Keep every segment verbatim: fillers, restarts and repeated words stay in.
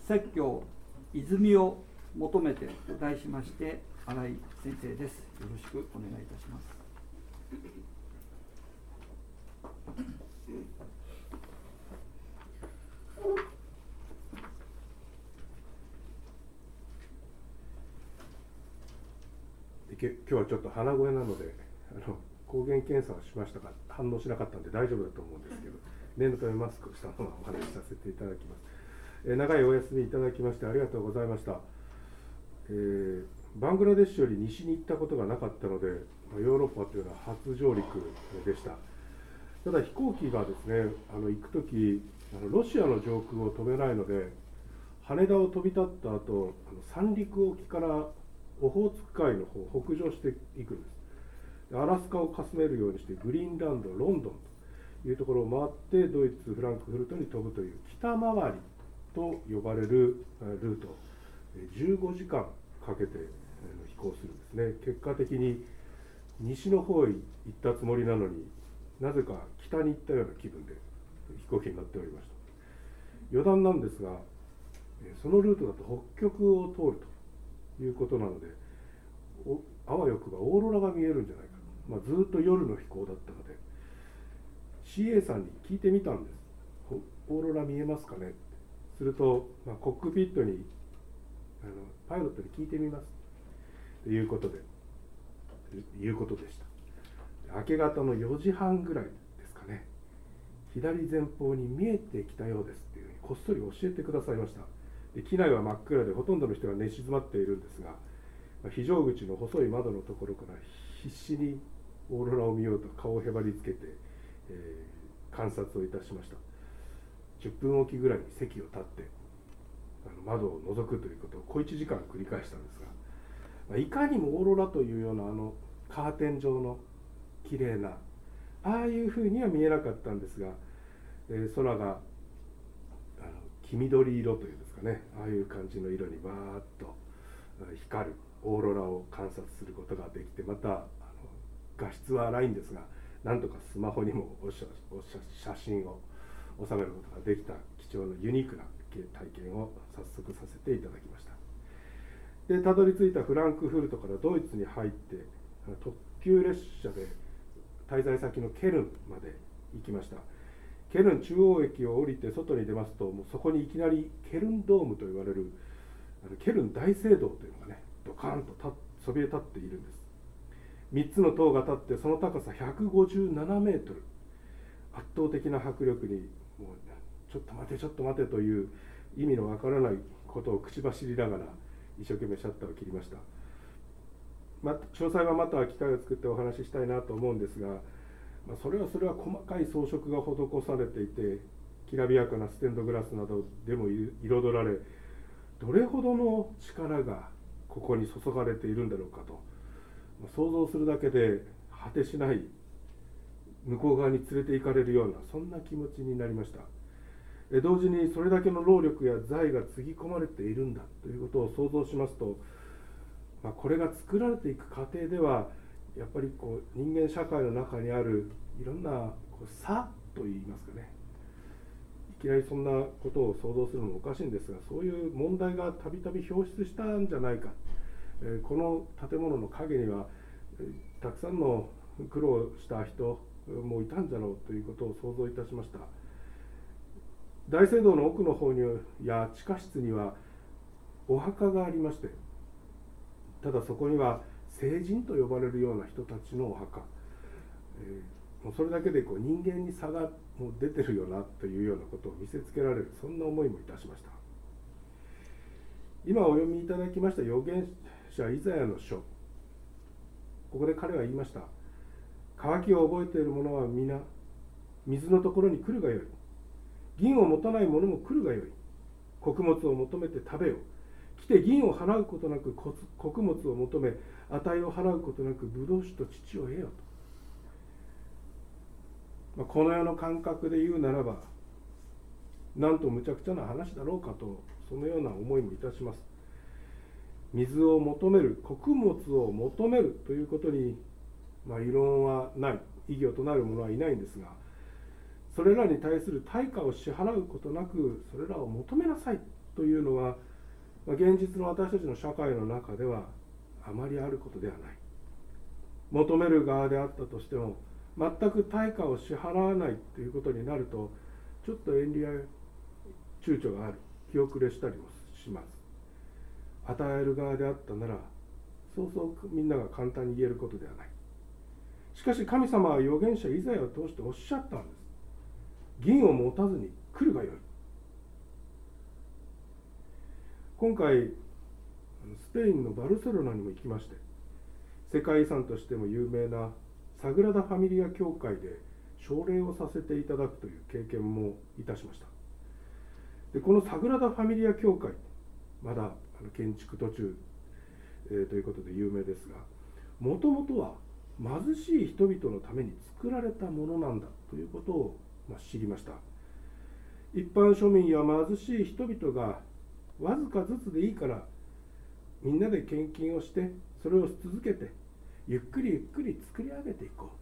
説教泉を求めてと題しまして、新井先生です。よろしくお願いいたします。 今日はちょっと鼻声なので、あの抗原検査をしましたが反応しなかったので大丈夫だと思うんですけど、念のためマスクをしたままお話しさせていただきます。えー、長いお休みいただきましてありがとうございました。えー、バングラデシュより西に行ったことがなかったので、ヨーロッパというのは初上陸でした。ただ飛行機がですね、あの行くときあのロシアの上空を飛べないので、羽田を飛び立った後、あの三陸沖からオホーツク海の方を北上していくんです。アラスカをかすめるようにしてグリーンランド、ロンドンというところを回ってドイツ、フランクフルトに飛ぶという北回りと呼ばれるルートをじゅうごじかんかけて飛行するんですね。結果的に西の方へ行ったつもりなのになぜか北に行ったような気分で飛行機に乗っておりました。余談なんですが、そのルートだと北極を通るということなので、あわよくばオーロラが見えるんじゃないか、まあ、ずっと夜の飛行だったので シーエー さんに聞いてみたんです。オーロラ見えますかねって。すると、まあ、コックピットにあのパイロットに聞いてみますということでいうことでした。明け方のよじはんぐらいですかね、左前方に見えてきたようですっていうふうにこっそり教えてくださいました。で機内は真っ暗でほとんどの人が寝静まっているんですが、非常口の細い窓のところから必死にオーロラを見ようと顔をへばりつけて、えー、観察をいたしました。じゅっぷんおきぐらいに席を立ってあの窓を覗くということを小いちじかん繰り返したんですが、まあ、いかにもオーロラというようなあのカーテン状のきれいなああいうふうには見えなかったんですが、えー、空があの黄緑色というんですかね、ああいう感じの色にバーッと光るオーロラを観察することができて、またあの画質は荒いんですが、なんとかスマホにもおしゃおしゃ写真を収めることができた貴重なユニークな体験を早速させていただきました。でたどり着いたフランクフルトからドイツに入って特急列車で滞在先のケルンまで行きました。ケルン中央駅を降りて外に出ますと、もうそこにいきなりケルンドームと言われるケルン大聖堂というのがね、ドカーンとそびえ立っているんです。みっつの塔が立って、その高さひゃくごじゅうななメートル、圧倒的な迫力に、もうちょっと待てちょっと待てという意味のわからないことを口走りながら一生懸命シャッターを切りました。ま、詳細はまた機会を作ってお話ししたいなと思うんですが、まあ、それはそれは細かい装飾が施されていて、きらびやかなステンドグラスなどでも彩られ、どれほどの力がここに注がれているんだろうかと、まあ、想像するだけで果てしない向こう側に連れて行かれるような、そんな気持ちになりました。え同時にそれだけの労力や財がつぎ込まれているんだということを想像しますと、まあ、これが作られていく過程ではやっぱりこう人間社会の中にあるいろんなこう差といいますかね、いきなりそんなことを想像するのもおかしいんですが、そういう問題がたびたび表出したんじゃないか、えこの建物の陰にはたくさんの苦労した人もいたんじゃろうということを想像いたしました。大聖堂の奥の方にや地下室にはお墓がありまして、ただそこには聖人と呼ばれるような人たちのお墓、えー、もうそれだけでこう人間に差がもう出てるよなというようなことを見せつけられる、そんな思いもいたしました。今お読みいただきました預言者イザヤの書、ここで彼は言いました。渇きを覚えている者は皆水のところに来るがよい。銀を持たない者も来るがよい。穀物を求めて食べよ。来て銀を払うことなく穀物を求め、値を払うことなくブドウ酒と乳を得よと。まあ、この世の感覚で言うならば、なんと無茶苦茶な話だろうかと、そのような思いもいたします。水を求める、穀物を求めるということに、まあ、異論はない、異議を唱える者はいないんですが、それらに対する対価を支払うことなくそれらを求めなさいというのは、まあ、現実の私たちの社会の中ではあまりあることではない。求める側であったとしても、全く対価を支払わないということになると、ちょっと遠慮や躊躇がある、気遅れしたりもします。与える側であったなら、そうそうみんなが簡単に言えることではない。しかし神様は預言者イザヤを通しておっしゃったんです。銀を持たずに来るがよい。今回スペインのバルセロナにも行きまして、世界遺産としても有名なサグラダ・ファミリア教会で奨励をさせていただくという経験もいたしました。でこのサグラダ・ファミリア教会、まだ建築途中、えー、ということで有名ですが、もともとは貧しい人々のために作られたものなんだということを、まあ、知りました。一般庶民や貧しい人々がわずかずつでいいからみんなで献金をして、それを続けてゆっくりゆっくり作り上げていこ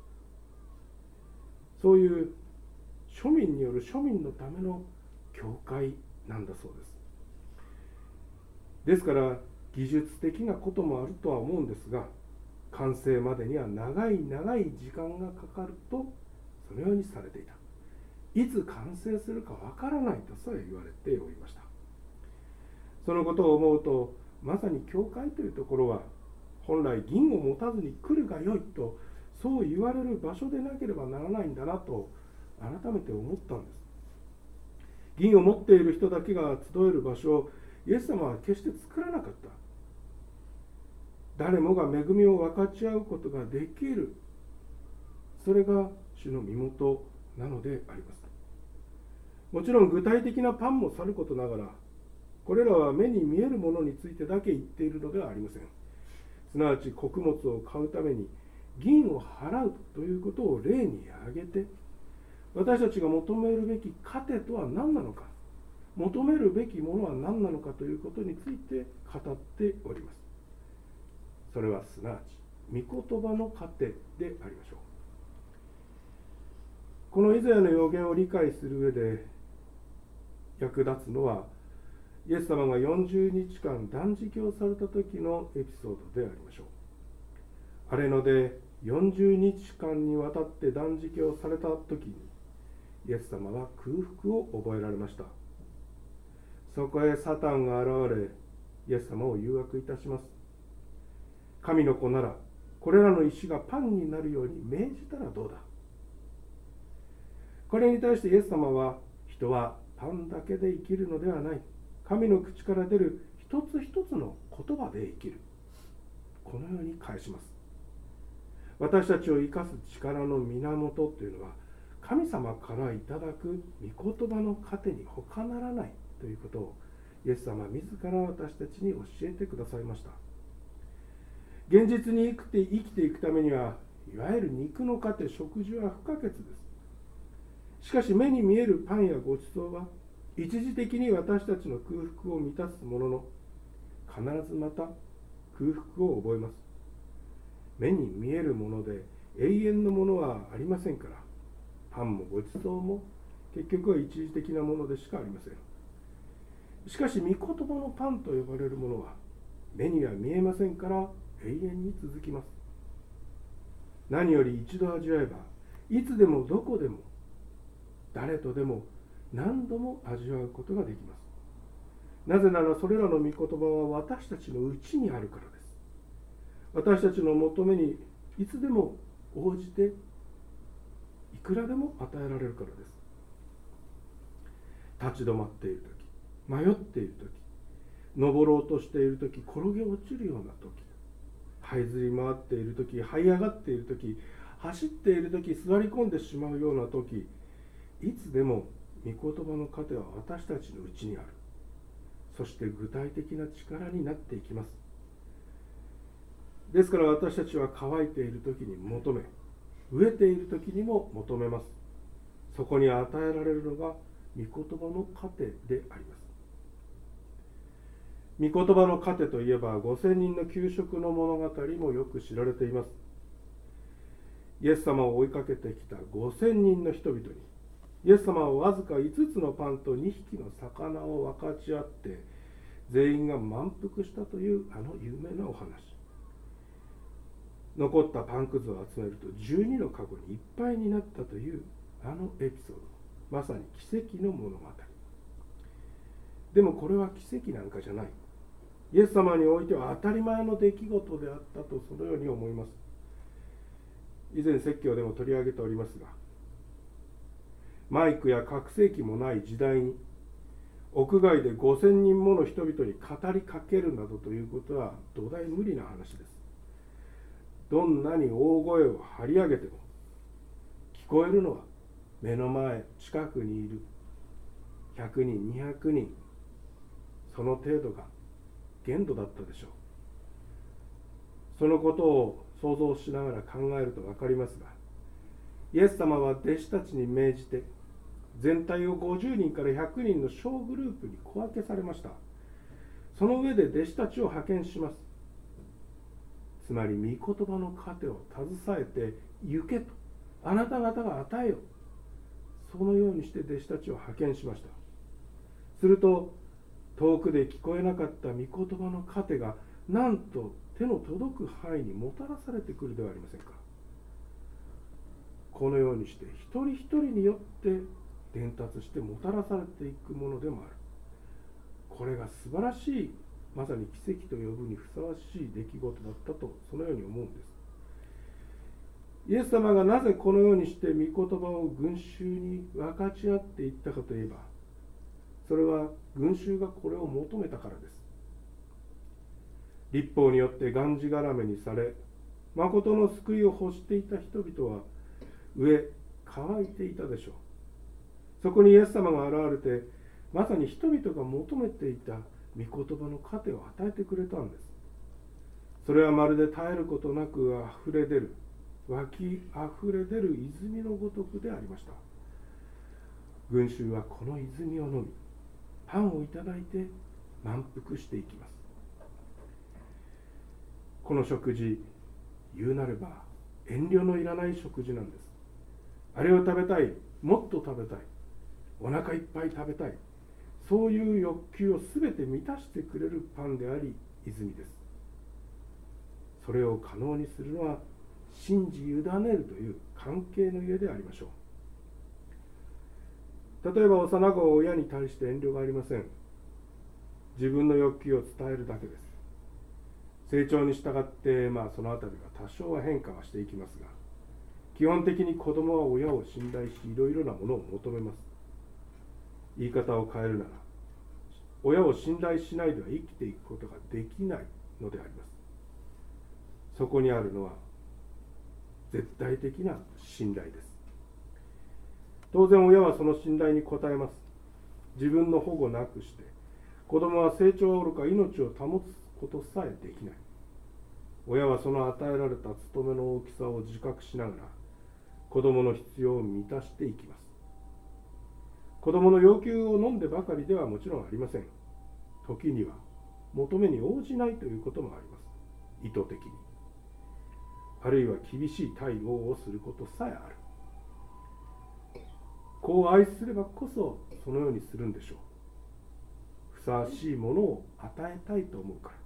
う、そういう庶民による庶民のための教会なんだそうです。ですから技術的なこともあるとは思うんですが、完成までには長い長い時間がかかるとそのようにされていた。いつ完成するかわからないとさえ言われておりました。そのことを思うと、まさに教会というところは本来銀を持たずに来るがよいとそう言われる場所でなければならないんだなと改めて思ったんです。銀を持っている人だけが集える場所をイエス様は決して作らなかった。誰もが恵みを分かち合うことができる、それが主の身元なのであります。もちろん具体的なパンもさることながら、これらは目に見えるものについてだけ言っているのではありません。すなわち穀物を買うために銀を払うということを例に挙げて、私たちが求めるべき糧とは何なのか、求めるべきものは何なのかということについて語っております。それはすなわち御言葉の糧でありましょう。このイザヤの預言を理解する上で役立つのは、イエス様がよんじゅうにちかん断食をされた時のエピソードでありましょう。荒れ野でよんじゅうにちかんにわたって断食をされた時に、イエス様は空腹を覚えられました。そこへサタンが現れ、イエス様を誘惑いたします。神の子ならこれらの石がパンになるように命じたらどうだ。これに対してイエス様は、人はパンだけで生きるのではない、神の口から出る一つ一つの言葉で生きる、このように返します。私たちを生かす力の源というのは、神様からいただく御言葉の糧に他ならないということをイエス様自ら私たちに教えてくださいました。現実に生きて生きていくためには、いわゆる肉の糧、食事は不可欠です。しかし目に見えるパンやごちそうは一時的に私たちの空腹を満たすものの、必ずまた空腹を覚えます。目に見えるもので永遠のものはありませんから、パンもごちそうも結局は一時的なものでしかありません。しかし御言葉のパンと呼ばれるものは目には見えませんから永遠に続きます。何より一度味わえば、いつでもどこでも誰とでも何度も味わうことができます。なぜならそれらの御言葉は私たちのうちにあるからです。私たちの求めにいつでも応じて、いくらでも与えられるからです。立ち止まっているとき、迷っているとき、登ろうとしているとき、転げ落ちるようなとき、這いずり回っているとき、這い上がっているとき、走っているとき、座り込んでしまうようなとき、いつでも御言葉の糧は私たちのうちにある。そして具体的な力になっていきます。ですから私たちは乾いているときに求め、飢えているときにも求めます。そこに与えられるのが御言葉の糧であります。御言葉の糧といえば、ごせんにんの給食の物語もよく知られています。イエス様を追いかけてきたごせんにんの人々に、 イエス様はわずかいつつのパンとにひきの魚を分かち合って全員が満腹したというあの有名なお話。残ったパンくずを集めるとじゅうにのカゴにいっぱいになったというあのエピソード、まさに奇跡の物語。でもこれは奇跡なんかじゃない。イエス様においては当たり前の出来事であったと、そのように思います。以前説教でも取り上げておりますが、マイクや拡声器もない時代に屋外でごせんにんもの人々に語りかけるなどということは土台無理な話です。どんなに大声を張り上げても聞こえるのは目の前近くにいるひゃくにんにひゃくにん、その程度が限度だったでしょう。そのことを想像しながら考えると分かりますが、イエス様は弟子たちに命じて全体をごじゅうにんからひゃくにんの小グループに小分けされました。その上で弟子たちを派遣します。つまり御言葉の糧を携えて行けと、あなた方が与えよ、そのようにして弟子たちを派遣しました。すると遠くで聞こえなかった御言葉の糧がなんと手の届く範囲にもたらされてくるではありませんか。このようにして一人一人によって伝達してもたらされていくものでもある。これが素晴らしい、まさに奇跡と呼ぶにふさわしい出来事だったと、そのように思うんです。イエス様がなぜこのようにして御言葉を群衆に分かち合っていったかといえば、それは群衆がこれを求めたからです。律法によってがんじがらめにされ、誠の救いを欲していた人々は飢え乾いていたでしょう。そこにイエス様が現れて、まさに人々が求めていた御言葉の糧を与えてくれたんです。それはまるで絶えることなくあふれ出る、湧きあふれ出る泉のごとくでありました。群衆はこの泉を飲み、パンをいただいて満腹していきます。この食事、言うなれば遠慮のいらない食事なんです。あれを食べたい、もっと食べたい、お腹いっぱい食べたい、そういう欲求をすべて満たしてくれるパンであり泉です。それを可能にするのは信じ委ねるという関係の家でありましょう。例えば幼子は親に対して遠慮がありません。自分の欲求を伝えるだけです。成長に従って、まあ、そのあたりが多少は変化はしていきますが、基本的に子供は親を信頼し、いろいろなものを求めます。言い方を変えるなら、親を信頼しないでは生きていくことができないのであります。そこにあるのは絶対的な信頼です。当然親はその信頼に応えます。自分の保護なくして子供は成長はおろか命を保つことさえできない。親はその与えられた務めの大きさを自覚しながら子供の必要を満たしていきます。子供の要求を飲んでばかりではもちろんありません。時には求めに応じないということもあります。意図的に、あるいは厳しい対応をすることさえある。こう愛すればこそそのようにするんでしょう。ふさわしいものを与えたいと思うから。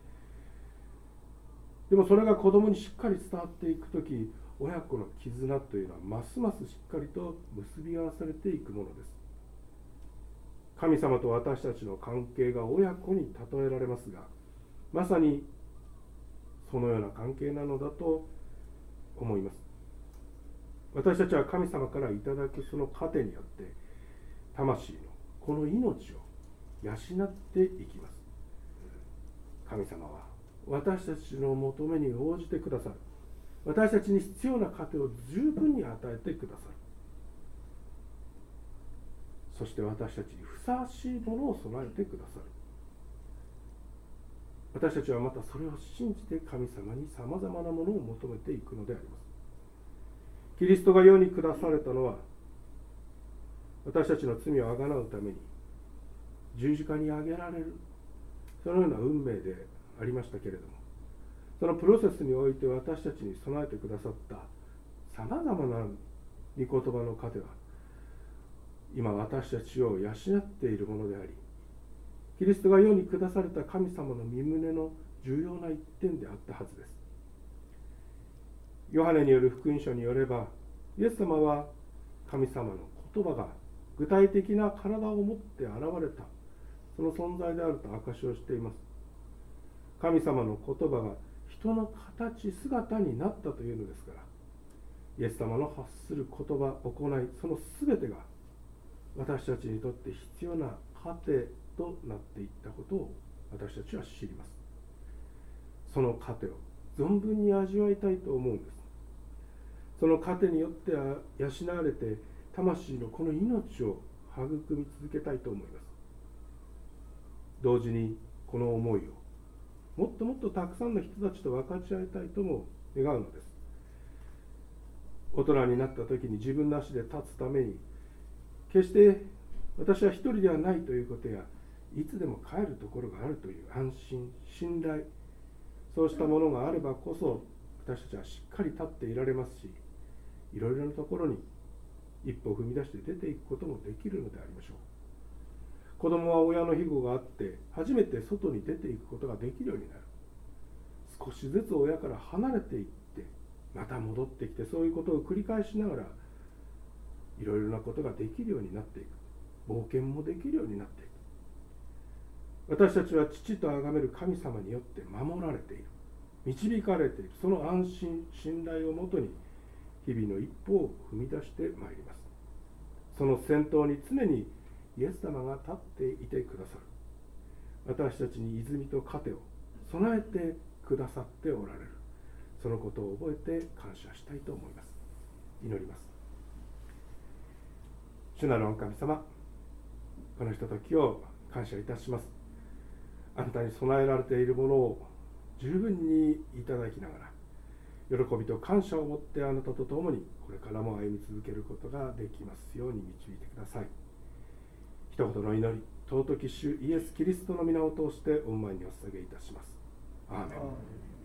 でもそれが子供にしっかり伝わっていくとき、親子の絆というのはますますしっかりと結び合わされていくものです。神様と私たちの関係が親子に例えられますが、まさにそのような関係なのだと思います。私たちは神様からいただくその糧によって魂のこの命を養っていきます。神様は私たちの求めに応じてくださる。私たちに必要な糧を十分に与えてくださる。そして私たちにふさわしいものを備えてくださる。私たちはまたそれを信じて神様にさまざまなものを求めていくのであります。キリストが世に下されたのは、私たちの罪をあがなうために十字架にあげられる、そのような運命でありましたけれども、そのプロセスにおいて私たちに備えてくださったさまざまな御言葉の糧は、 今私たちを養っているものであり、キリストが世に下された神様の御胸の重要な一点であったはずです。ヨハネによる福音書によれば、イエス様は神様の言葉が具体的な体を持って現れた、その存在であると証しをしています。神様の言葉が人の形、姿になったというのですから、イエス様の発する言葉、行い、そのすべてが私たちにとって必要な糧となっていったことを私たちは知ります。その糧を存分に味わいたいと思うんです。その糧によって養われて、魂のこの命を育み続けたいと思います。同時にこの思いをもっともっとたくさんの人たちと分かち合いたいとも願うのです。大人になった時に自分の足で立つために、決して私は一人ではないということや、いつでも帰るところがあるという安心、信頼、そうしたものがあればこそ、私たちはしっかり立っていられますし、いろいろなところに一歩踏み出して出ていくこともできるのでありましょう。子供は親の庇護があって、初めて外に出ていくことができるようになる。少しずつ親から離れていって、また戻ってきて、そういうことを繰り返しながら、いろいろなことができるようになっていく。冒険もできるようになっていく。私たちは父と崇める神様によって守られている。導かれている。その安心、信頼をもとに、日々の一歩を踏み出してまいります。その先頭に常にイエス様が立っていてくださる。私たちに泉と糧を備えてくださっておられる。そのことを覚えて感謝したいと思います。祈ります。主なる御神様、このひとときを感謝いたします。あなたに備えられているものを十分にいただきながら、喜びと感謝を持ってあなたと共にこれからも歩み続けることができますように導いてください。一言の祈り、尊き主イエス・キリストの皆を通して御前にお捧げいたします。アーメン。